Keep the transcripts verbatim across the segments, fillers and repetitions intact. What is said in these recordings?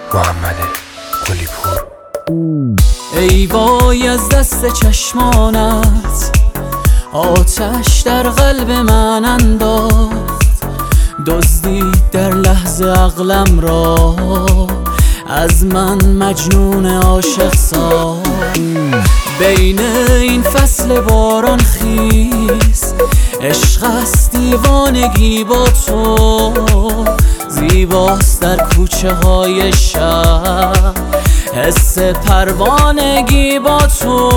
محمد قلی‌پور. ای وای از دست چشمانت آتش در قلب من انداخت، دزدید در لحظه عقلم را، از من مجنون عاشق ساخت. بین این فصل باران خیز، عشق است دیوانگی با تو، زیباست در کوچه های شهر حس پروانگی با تو.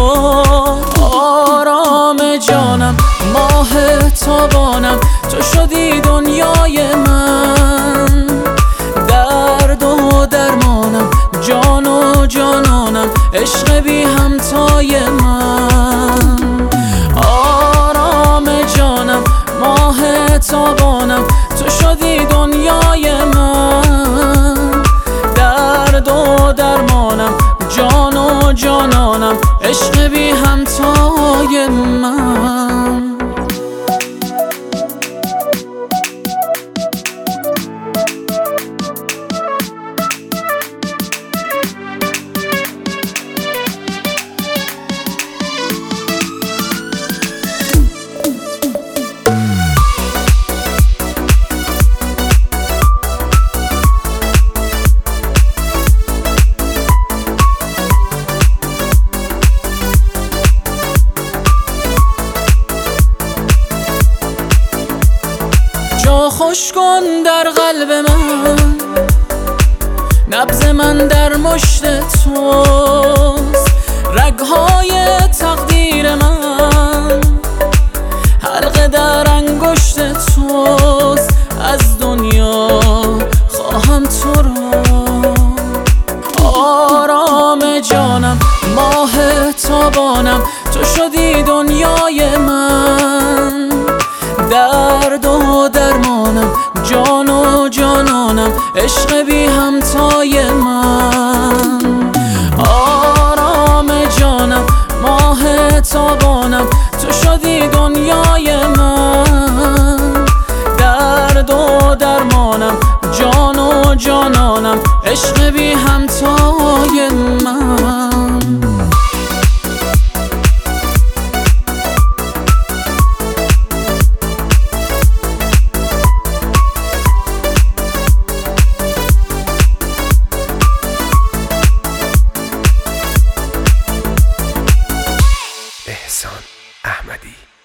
آرام جانم، ماه تابانم، تو شدی دنیای من، درد و درمانم، جان و جانانم، عشق بی همتای من. آرام جانم، ماه تابانم، تو شدی دنیای من، درد و درمانم، جان و جانانم، عشق بی همتای من. جا خوش کن در قلب من، نبض من در مشت توست، رگهای تقدیر من حلقه در انگشت توست. از دنیا خواهم تو را، آرام جانم، ماه تابانم، تو شدی دنیای من، درد و درمانم، جان و جانانم، عشق بی همتای من. آرام جانم، ماه تابانم، تو شدی دنیای من، درد و درمانم، جان و جانانم، عشق بی همتای من. احسان احمدی.